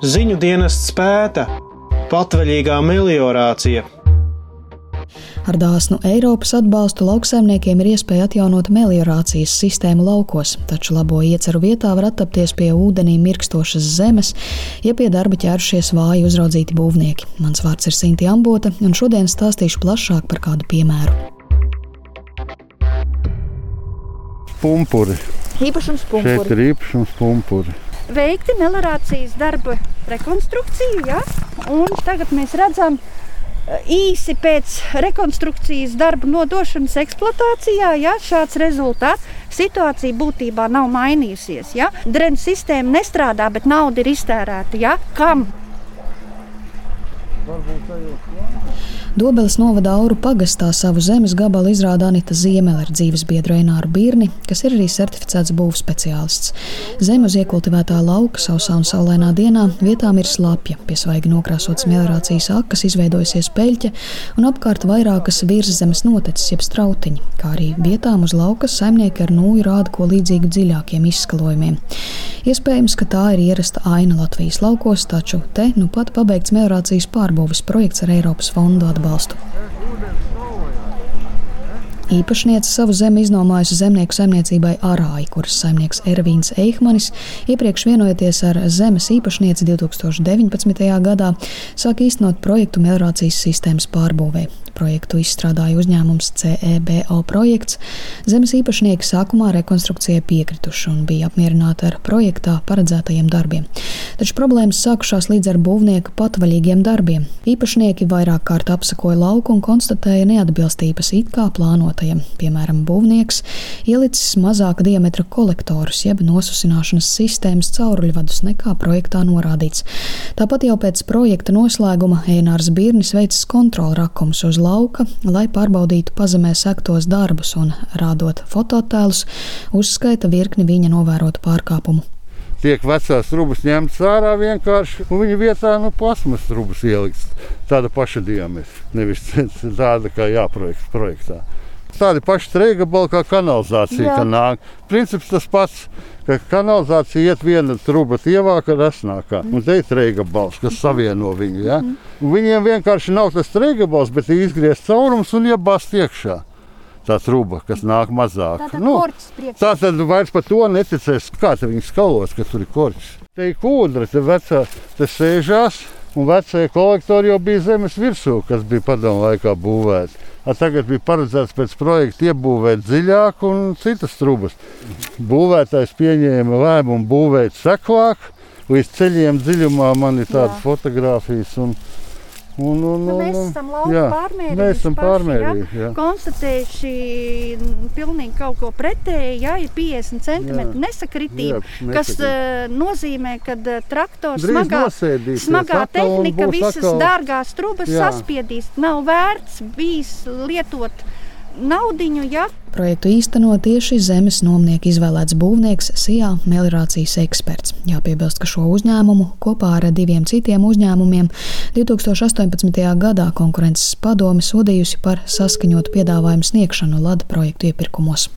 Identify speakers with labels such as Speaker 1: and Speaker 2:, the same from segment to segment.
Speaker 1: Ziņu dienests pēta. Patvaļīgā meliorācija.
Speaker 2: Ar dāsnu Eiropas atbalstu lauksaimniekiem ir iespēja atjaunot meliorācijas sistēmu laukos, taču labo ieceru vietā var attapties pie ūdenī mirkstošas zemes, ja pie darba ķērušies vāji uzraudzīti būvnieki. Mans vārds ir Sinti Ambota, un šodien stāstīšu plašāk par kādu piemēru.
Speaker 3: Pumpuri.
Speaker 4: Īpašums pumpuri.
Speaker 3: Šeit ir īpašums pumpuri.
Speaker 4: Veikti meliorācijas darba rekonstrukciju, ja? Un tagad mēs redzam īsi pēc rekonstrukcijas darba nodošanas eksploatācijā, ja, šāds rezultāts. Situācija būtībā nav mainījusies. Ja. Drenu sistēma nestrādā, bet nauda ir iztērēta. Ja. Kam?
Speaker 2: Dobeles novada Auru pagastā savu zemes gabalu izrāda Anita Ziemele ar dzīvesbiedru Eināru Birni, kas ir arī certificēts būvspeciālists. Zeme uz iekultivētā lauka sausā un saulainā dienā vietām ir slapja, pie svaigi nokrāsotas meliorācijas akas izveidojusies peļķe un apkārt vairākas virszemes noteces jeb strautiņi, kā arī vietām uz laukas saimnieki ar nūju rāda ko līdzīgu dziļākiem izskalojumiem. Iespējams, ka tā ir ierasta aina Latvijas laukos, taču te nu pat pabeigts meliorācijas pārbūves projekts ar Eiropas fondu atbalstu. Īpašniece savu zemi iznomājusi zemnieku saimniecībai Arāji, kuras saimnieks Ervīns Eihmanis, iepriekš vienojoties ar zemes īpašnieci 2019. gadā, sāk īstenot projektu meliorācijas sistēmas pārbūvē. Projektu izstrādāja uzņēmums CEBO projekts. Zemes īpašnieki sākumā rekonstrukcijai piekrituši un bija apmierināti ar projektā paredzētajiem darbiem. Taču problēmas sākušās līdz ar būvnieka patvaļīgiem darbiem. Īpašnieki vairāk kārt apsakoja lauku un konstatēja neatbilstības it kā plānotajam. Piemēram, būvnieks ielicis mazāka diametra kolektorus jeb nosusināšanas sistēmas cauruļvadus nekā projektā norādīts. Tāpat jau pēc projekta noslēguma Einārs Birnis veicis kontrolrakumus uz lauka, lai pārbaudītu pazemē sektos darbus un, rādot fototēlus, uzskaita virkni viņa novērotu pārkāpumu.
Speaker 3: Tiek vecās trubas ņemtas ārā vienkārši, un viņa vietā plasmas trubas ielikts tāda paša diametra, nevis tāda, kā jāprojekts projektā. Tādi paši treigabali kā kanalizācija, ka nāk. Princips tas pats, ka kanalizācija iet viena truba tievāka resnākā, un te ir treigabals, kas savieno viņu. Ja? Viņiem vienkārši nav tas treigabals, bet ir izgriezt caurums un iebāzt iekšā. Tā truba, kas nāk mazāk. Tā tad vairs par to neticēs, kā te viņi skalos, ka tur ir korķis. Te ir kūdra, te vecā, te sēžās, un vecie kolektori jau bija zemes virsū, kas bija padomu laikā būvēti. Tagad bija paredzēts pēc projekta iebūvēt dziļāk un citas trubas. Būvētājs pieņēma lēmumu būvēt seklāk, līdz ceļiem dziļumā man ir tādas fotogrāfijas.
Speaker 4: Mēs esam lauku pārmērīgi.
Speaker 3: Mēs esam pārmērīgi, jā.
Speaker 4: Konstatējuši pilnīgi kaut ko pretēji, ja, ir 50 centimetru nesakritība, kas nozīmē, ka traktors smagā tehnika visas dārgās trubas saspiedīs. Nav vērts bijis lietot naudiņu, ja.
Speaker 2: Projektu īsteno tieši zemes nomnieka izvēlēts būvnieks SIA meliorācijas eksperts. Jāpiebilst, ka šo uzņēmumu kopā ar 2 citiem uzņēmumiem 2018. gadā konkurences padome sodījusi par saskaņotu piedāvājumu sniegšanu LAD projektu iepirkumos.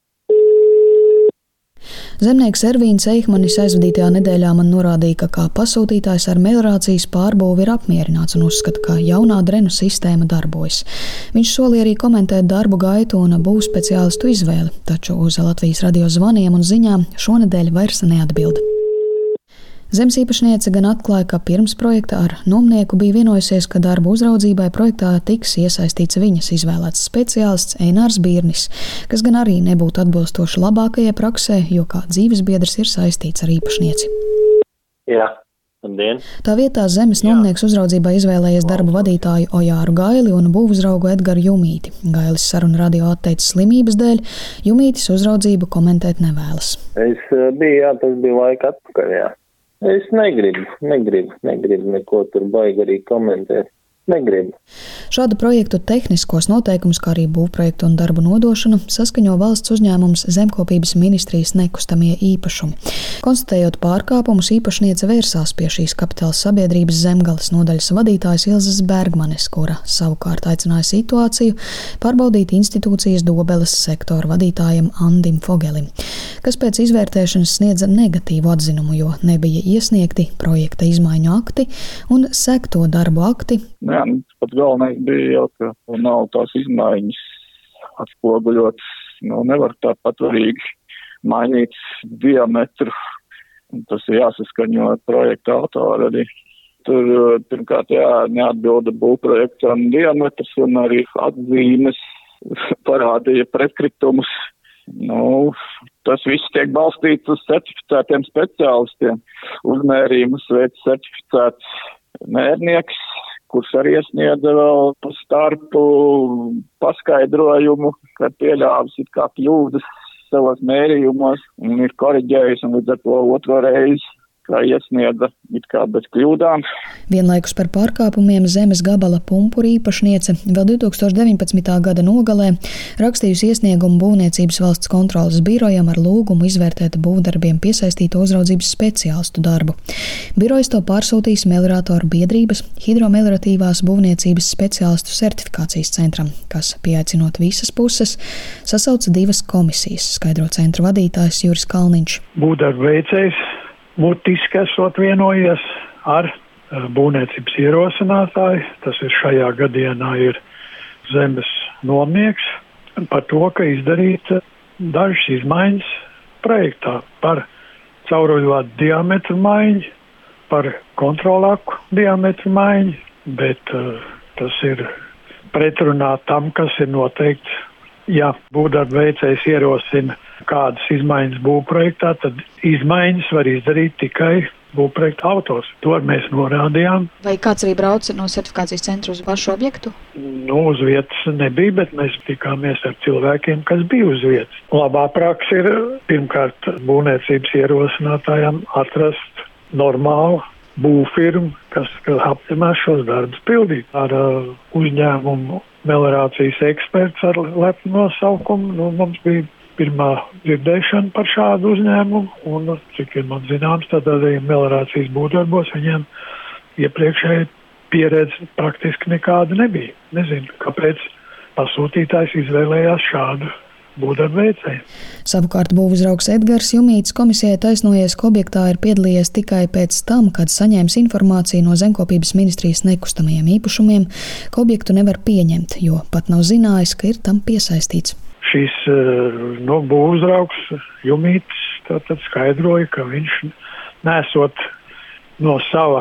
Speaker 2: Zemnieks Ervīns Eihmanis aizvadītajā nedēļā man norādīja, ka kā pasūtītājs ar meliorācijas pārbūvi ir apmierināts un uzskata, ka jaunā drenu sistēma darbojas. Viņš solīja arī komentēt darbu gaitu un būvspeciālistu izvēli, taču uz Latvijas radio zvaniem un ziņām šonedēļ vairs neatbild. Zemes īpašniece gan atklāja, ka pirms projekta ar nomnieku bija vienojusies, ka darbu uzraudzībai projektā tiks iesaistīts viņas izvēlēts speciālists Einārs Birnis, kas gan arī nebūtu atbilstoši labākajai praksē, jo kā dzīvesbiedrs ir saistīts ar īpašnieci.
Speaker 5: Jā. Labdien.
Speaker 2: Tā vietā zemes nomnieks uzraudzībai izvēlējies darbu vadītāju Ojāru Gaili un būvuzraugu Edgaru Jumīti. Gailis sarunu radio atteicis slimības dēļ, Jumītis uzraudzību komentēt nevēlas.
Speaker 5: Tas bija laika atpakaļ, jā. Es negribu neko tur baigi arī komentēt. negribu.
Speaker 2: Šādu projektu tehniskos noteikumus, kā arī būvprojektu un darbu nodošanu, saskaņo valsts uzņēmums Zemkopības ministrijas nekustamie īpašumi. Konstatējot pārkāpumus, īpašniece vērsās pie šīs kapitāla sabiedrības Zemgales nodaļas vadītājas Ilzes Bergmanes, kura savukārt aicināja situāciju pārbaudīt institūcijas Dobeles sektora vadītājam Andim Fogelim, kas pēc izvērtēšanas sniedza negatīvu atzinumu, jo nebija iesniegti projekta izmaiņu akti un sekto darbu akti.
Speaker 6: Jā, pat galvenais bija jau, ka nav tās izmaiņas atspoguļotas. Nevar tā patvarīgi mainīt diametru. Tas ir jāsaskaņo ar projekta autoru arī. Tur pirmkārt neatbilda būvprojektam diametrs un arī atzīmes parādīja pretkritumus. Tas viss tiek balstīts uz certificētiem speciālistiem. Uzmērījumus veic certificēts mērnieks, kurš arī iesniedza vēl pa starpu paskaidrojumu, ka pieļāvis it kā kļūdas savos mērījumos un ir koriģējis un līdz ar to otro reizi, kā iesniedza it kā bez kļūdām.
Speaker 2: Vienlaikus par pārkāpumiem zemes gabala Pumpura īpašniece vēl 2019. gada nogalē rakstījusi iesniegumu Būvniecības valsts kontroles birojam ar lūgumu izvērtēt būvdarbiem piesaistīto uzraudzības speciālistu darbu. Birojs to pārsūtīs Melioratoriju biedrības hidromelioratīvās būvniecības speciālistu certifikācijas centram, kas, pieaicinot visas puses, sasauca 2 komisijas, skaidro centra vadītājs Juris Kalniņš.
Speaker 7: Būvdarbu veicējs mutiski esot vienojies ar būvniecības ierosinātāju, tas ir šajā gadienā ir zemes nomnieks, par to, ka izdarīt dažas izmaiņas projektā par cauruļvadu diametru maiņu, par kontrolāku diametru maiņu, bet tas ir pretrunā tam, kas ir noteikts. Ja būvdarbu veicējs ierosina kādas izmaiņas būvprojektā, tad izmaiņas var izdarīt tikai būvprojekta autors. To mēs norādījām.
Speaker 2: Vai kāds arī brauca no certifikācijas centra uz pašu objektu?
Speaker 7: Uz vietas nebija, bet mēs tikāmies ar cilvēkiem, kas bija uz vietas. Labā praksa ir pirmkārt būvniecības ierosinātājiem atrast normālu būvfirmu, kas apņemās šos darbus pildīt. Ar uzņēmumu meliorācijas eksperts ar lepnu nosaukumu. Mums bija pirmā dzirdēšana par šādu uzņēmumu, un, cik ir man zināms, tad arī meliorācijas būvdarbos viņiem iepriekšēji pieredze praktiski nekāda nebija. Nezinu, kāpēc pasūtītājs izvēlējās šādu būvdarbu veicēju.
Speaker 2: Savukārt būvuzraugs Edgars Jumīts komisijai taisnojies, ka objektā ir piedalījies tikai pēc tam, kad saņēmis informāciju no Zemkopības ministrijas nekustamajiem īpašumiem, ka objektu nevar pieņemt, jo pat nav zinājis, ka ir tam piesaistīts.
Speaker 7: Šis būvuzraugs Jumīts tātad skaidroja, ka viņš nesot no sava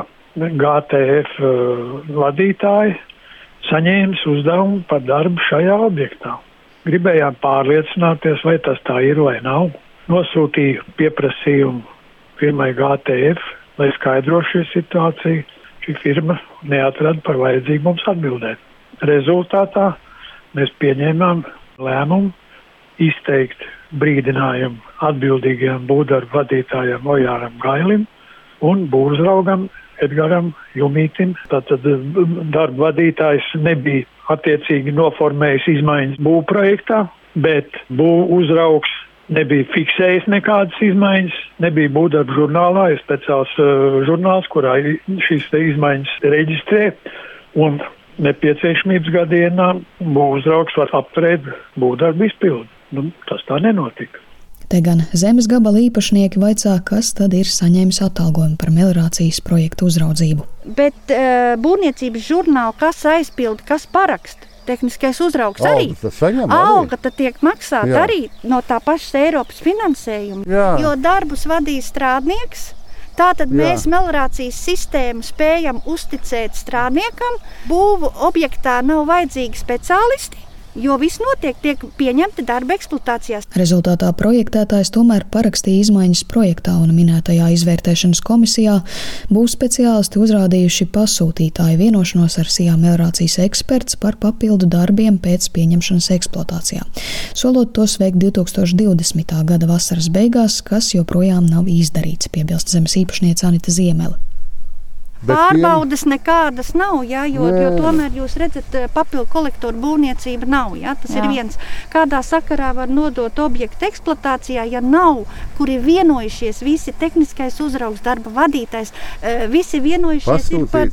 Speaker 7: GTF vadītāja saņēmis uzdevumu par darbu šajā objektā. Gribējām pārliecināties, vai tas tā ir vai nav. Nosūtīju pieprasījumu firmai GTF, lai skaidro šo situāciju. Šī firma neatrada par vajadzīgu mums atbildēt. Rezultātā mēs pieņēmām lēmumu izteikt brīdinājumu atbildīgajam būvdarbu vadītājam Ojāram Gailim un būvuzraugam Edgaram Jumītim. Tātad darba vadītājs nebija attiecīgi noformējis izmaiņas būvprojektā, bet būvuzraugs nebija fiksējis nekādas izmaiņas, nebija būvdarbu žurnālā, ir speciāls žurnāls, kurā šīs izmaiņas reģistrē, un nepieciešamības gadienā būvuzraugs var apturēt būvdarbu izpildi. Tas tā nenotika.
Speaker 2: Te gan zemes gabala īpašnieki vaicā, kas tad ir saņēmis atalgojumu par meliorācijas projektu uzraudzību.
Speaker 4: Bet būvniecības žurnālu kas aizpilda, kas paraksta? Tehniskais uzraugs arī. Alga tad tiek maksāta arī no tā pašas Eiropas finansējuma, jo darbus vadīja strādnieks. Tātad mēs meliorācijas sistēmu spējam uzticēt strādniekam. Būvu objektā nav vajadzīgi speciālisti, jo viss notiek, tiek pieņemti darba eksploatācijās.
Speaker 2: Rezultātā projektētājs tomēr parakstīja izmaiņas projektā un minētajā izvērtēšanas komisijā būs speciālisti uzrādījuši pasūtītāju vienošanos ar SIA meliorācijas eksperts par papildu darbiem pēc pieņemšanas eksploatācijā. Solot tos veikt 2020. gada vasaras beigās, kas joprojām nav izdarīts, piebilst zemes īpašniece Anita Ziemele.
Speaker 4: Pārbaudes nekādas nav, jo tomēr jūs redzat, papildu kolektoru būvniecība nav. Ja? Tas ir viens. Kādā sakarā var nodot objektu eksploatācijā, ja nav, kur ir vienojušies visi tehniskais uzraugs, darba vadītājs, visi vienojušies ir par,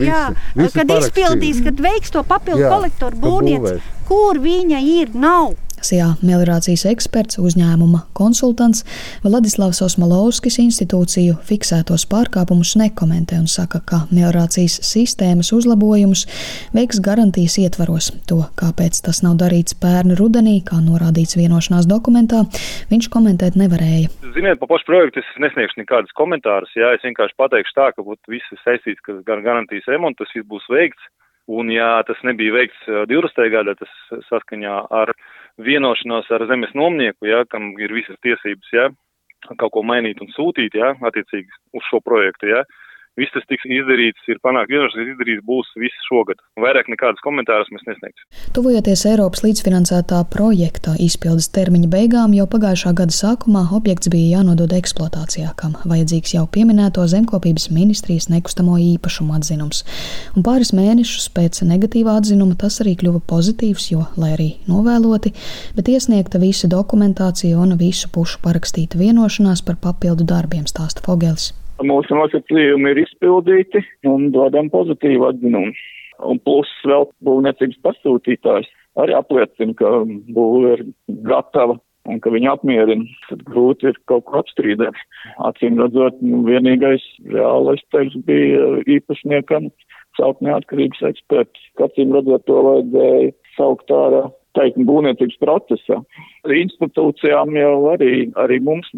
Speaker 4: kad izpildīs, kad veiks to papildu kolektoru būvniecību, kur viņa ir, nav.
Speaker 2: Sijā meliorācijas eksperts, uzņēmuma konsultants Vladislavs Osmolovskis institūciju fiksētos pārkāpumus nekomentē un saka, ka meliorācijas sistēmas uzlabojumus veiks garantijas ietvaros. To, kāpēc tas nav darīts pērn rudenī, kā norādīts vienošanās dokumentā, viņš komentēt nevarēja.
Speaker 8: Ziniet, pa pašu projektu es nesniegšu nekādas komentārus, es vienkārši pateikšu tā, ka viss ir saistīts, ka garantijas remonts, tas viss būs veikts, un ja tas nebija veikts 20. gadā, tas saskaņā ar vienošanos ar zemes nomnieku, kam ir visas tiesības, kaut ko mainīt un sūtīt, attiecīgi uz šo projektu, Viss tas tiks izdarīts, ir panākt vienošanās, izdarīts būs viss šogad. Vairāk nekādas komentārus mēs nesniegsim.
Speaker 2: Tuvojoties Eiropas līdzfinansētā projekta izpildes termiņa beigām, jau pagājušā gada sākumā objekts bija jānodod eksploatācijā, kam vajadzīgs jau pieminēto Zemkopības ministrijas nekustamo īpašumu atzinums. Un pāris mēnešus pēc negatīvā atzinuma tas arī kļuva pozitīvs, jo, lai arī novēloti, bet iesniegta visa dokumentācija un visu pušu parakstīta vienošanās par papildu darbiem, stāsta Fogelis.
Speaker 6: Mūsu nosacījumi ir izpildīti un dodam pozitīvu atzinumu. Un plus vēl būvniecības pasūtītājs arī apliecina, ka būve ir gatava un ka viņa apmierina. Tad grūti ir kaut ko apstrīdēt. Acīm redzot, vienīgais reālais teiks bija īpašniekam saukt neatkarības eksperti. Acīm redzot, to vajadzēja saukt ārā. Teikti būvniecības procesā. Institūcijām jau arī mums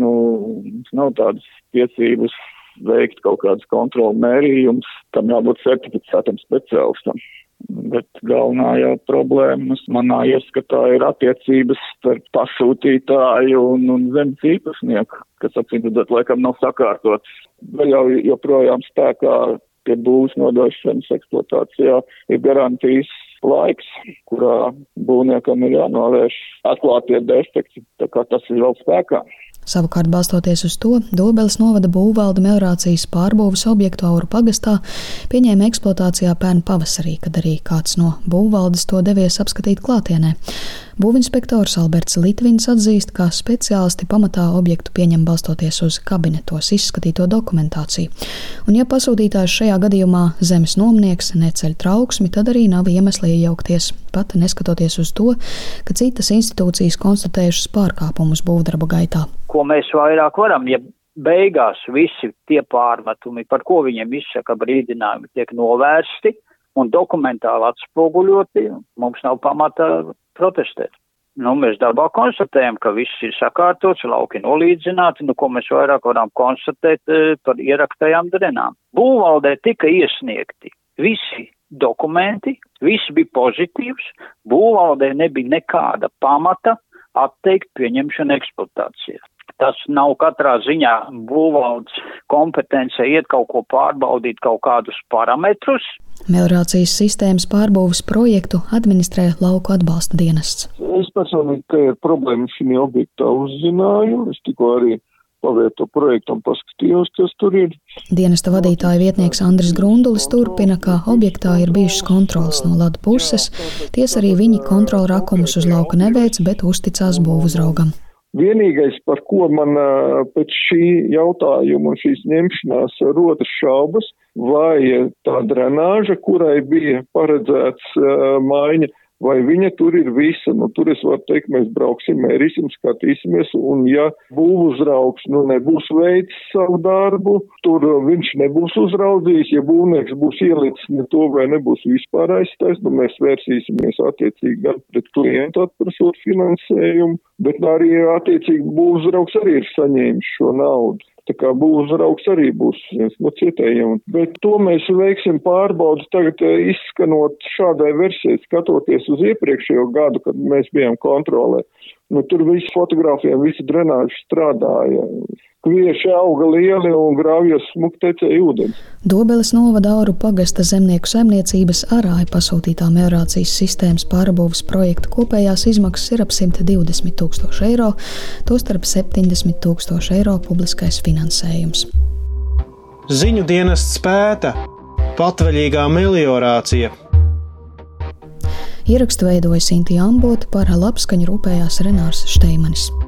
Speaker 6: nav tādas tiesības veikt kaut kādas kontrolu mērījumus, tam jābūt certificētam speciālistam. Bet galvenā jau problēmas manā ieskatā ir attiecības starp pasūtītāju un zemes īpašnieku, kas acīmredzot laikam nav sakārtots. Vēl joprojām spēkā pie būvs nodošanas eksploatācijā ir garantijas laiks, kurā būvniekam ir jānovērš atklātie defekti, tā kā tas ir vēl spēkā.
Speaker 2: Savukārt, balstoties uz to, Dobeles novada būvvalde meliorācijas pārbūves objektu Auru pagastā pieņēma eksploatācijā pērn pavasarī, kad arī kāds no būvvaldes to devies apskatīt klātienē. Būvinspektors Alberts Litvins atzīst, ka speciālisti pamatā objektu pieņem balstoties uz kabinetos izskatīto dokumentāciju. Un ja pasūtītājs šajā gadījumā zemes nomnieks neceļ trauksmi, tad arī nav iemesli iejaukties, pat neskatoties uz to, ka citas institūcijas konstatējušas pārkāpumus būvdarbu gaitā.
Speaker 9: Ko mēs vairāk varam, ja beigās visi tie pārmetumi, par ko viņiem izsaka brīdinājumi, tiek novērsti un dokumentāli atspoguļoti, mums nav pamata protestēt. Mēs darbā konstatējam, ka viss ir sakārtots, lauki nolīdzināti, ko mēs vairāk varam konstatēt par ieraktajām drenām. Būvvaldē tika iesniegti visi dokumenti, viss bija pozitīvs, būvvaldē nebija nekāda pamata atteikt pieņemšanu eksploatācijā. Tas nav katrā ziņā būvvaldes kompetence iet kaut ko pārbaudīt, kaut kādus parametrus.
Speaker 2: Meliorācijas sistēmas pārbūves projektu administrē Lauku atbalsta dienests.
Speaker 10: Es personīgi, ka ir problēma šī objektā uzzināju, es tikko arī pavieto projektu un paskatījos, kas tur ir.
Speaker 2: Dienesta vadītāja vietnieks Andris Grundulis turpina, ka objektā ir bijušas kontrolas no ladu puses. Tiesa arī viņi kontrolu rakumus uz lauka neveic, bet uzticās būvuzraugam.
Speaker 10: Vienīgais, par ko man pēc šī jautājuma un šīs ņemšanās rodas šaubas, vai tā drenāža, kurai bija paredzēts maiņa, vai viņa tur ir visa. Tur es varu teikt, mēs brauksim, mērīsim, skatīsimies, un ja būvuzraugs nebūs veicis savu darbu, tur viņš nebūs uzraudzījis, ja būvnieks būs ielicis ne to vai nebūs vispār aizstais, mēs vērsīsimies attiecīgi gan pret klientu atprasot finansējumu, bet arī attiecīgi būvuzraugs arī ir saņēmis šo naudu. Tā kā būvuzraugs arī būs viens no cietējiem. Bet to mēs veiksim pārbaudas tagad izskanot šādai versijai, skatoties uz iepriekšējo gadu, kad mēs bijām kontrolē. Tur visi fotogrāfiem, visi drenāži strādāja. Kvieši auga lieli un grāvjos smuki tecēja ūdens.
Speaker 2: Dobeles novada Auru pagasta zemnieku saimniecības Arāja pasūtītā meliorācijas sistēmas pārbūves projekta kopējās izmaksas ir ap 120 000 eiro, tostarp 70 000 eiro publiskais finansējums.
Speaker 1: Ziņu dienests pēta, Patvaļīgā meliorācija.
Speaker 2: Ierakstu veidoja Sintija Ambota, par labskaņu rūpējās Renārs Šteimanis.